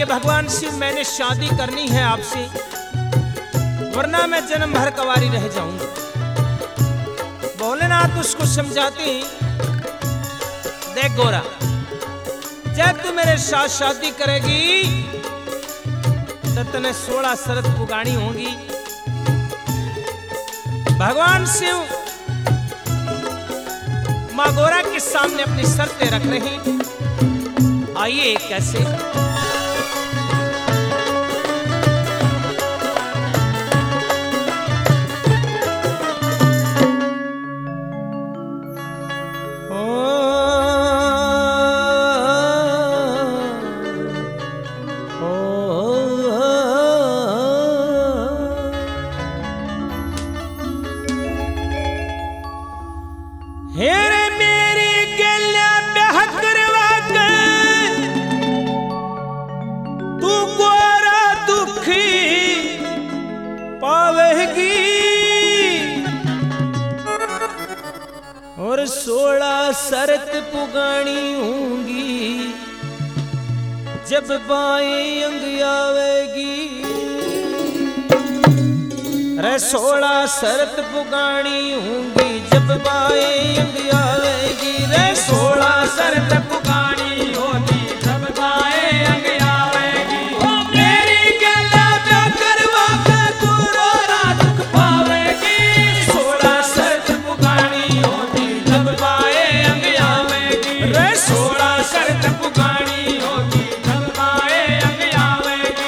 कि भगवान शिव मैंने शादी करनी है आपसे, वरना मैं जन्म भर कंवारी रह जाऊंगी। भोलेनाथ उसको समझाते, देख गोरा, जब तू मेरे साथ शादी करेगी तो तने 16 शर्त पुगानी होगी। भगवान शिव माँ गोरा के सामने अपनी शर्तें रख रही। आइए कैसे। हेरे मेरी गल्या ब्याह करवा के तू गोरा दुखी पावेगी, और 16 शर्त पुगानी होंगी जब बाएं अंग आवेगी। रे 16 शर्त पुगानी होंगी जब बाएं अंग आवेगी। रे 16 शर्त पुगानी होगी जब बाएं अंग आवेगी। ओ मेरी गला ब्याह करवा के तू रोरा दुख पावेगी। 16 शर्त पुगानी होगी जब बाएं अंग आवेगी। रे 16 शर्त पुगानी होगी जब बाएं अंग आवेगी।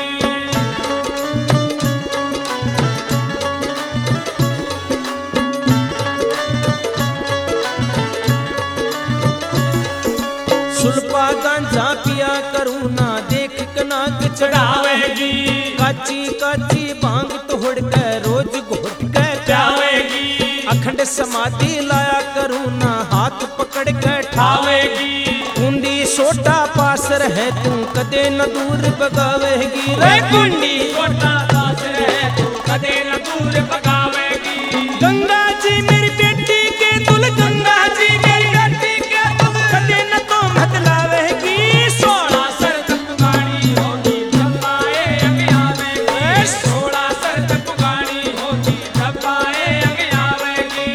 सुल्पा गांजा पिया करूँ ना देख कनाक चढ़ावेगी। काची काची भांग तोड़ के रोज घोट के प्यावेगी। अखंड समाधि लाया करूँ ना हाथ पकड़ के ठावेगी। कुंडी सोटा पास रहे तू कदे न दूर भगावेगी। रे कुंडी सोटा पास रहे तू कदे न दूर भगावेगी। गंगा जी मेरी बेटी के दुल, गंगा जी मेरी बेटी के दुल, कदे न तो बदलावेगी। 16 शर्त पुगानी होगी जब बाएं अंग आवेगी। 16 शर्त पुगानी होगी जब बाएं अंग आवेगी।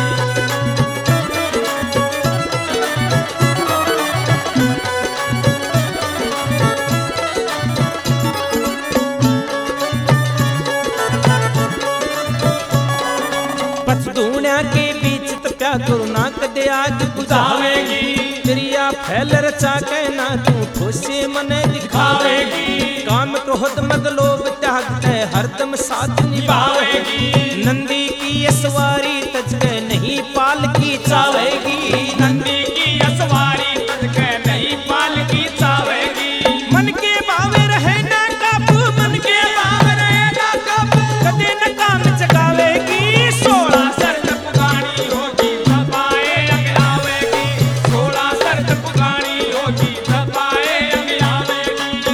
पचदूनिया के बीच तप्या करू ना कदे आग बुझावेगी। क्रिया फैल रचा के ना तू ठोसे मने दिखावेगी। काम क्रोध मद लोभ त्याग के हरदम साथ निभावेगी। नंदी की असवारी तज के नहीं पाल की चावेगी। नंदी की असवारी तज के नहीं पाल की चावेगी। मन के भावे रहे ना काबू, मन के भावे रहे ना काबू, कदे न काम चकावेगी। 16 शर्त पुगानी होगी जब बाएं अंग आवेगी। 16 शर्त पुगानी होगी जब बाएं अंग आवेगी।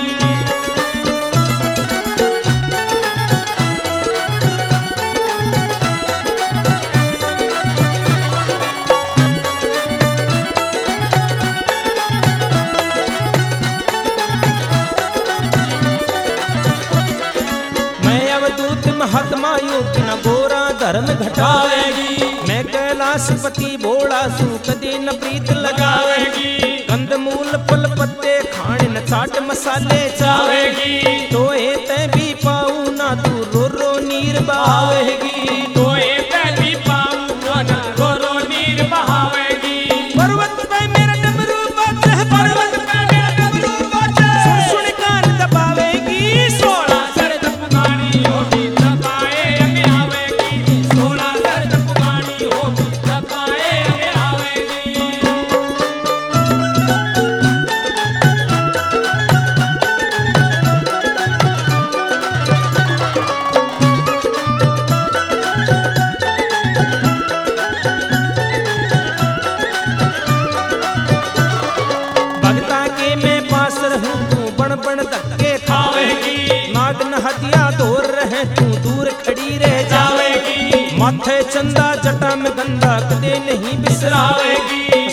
मैं अवधूत महात्मा योग न गोरा धर्म घटावेगी। मैं कैलाशपति भोला सू कदे न प्रीत लगावेगी। कंदमूल फल पत्ते खाने न चाट मसाले चावेगी। तो ते भी पाऊ ना तू रो रो नीर बहावेगी। तो ते भी पाऊ ना रो रो नीर बहावेगी। पर्वत पे मेरा डमरू बाजे, पर्वत पे मेरा डमरू बाजे, सुन सुन कान दबावेगी। 16 शर्त पुगानी होगी जब बाएं अंग आवेगी। 16 शर्त पुगानी होगी जब बाएं अंग आवेगी। भगता के मैं पास रहूं तू बण बण धक्के खावेगी। नाग न हथिया दौर रहे तू दूर खड़ी रह जावेगी। माथे चंदा जटा में गंदा कदे नहीं बिसरावेगी।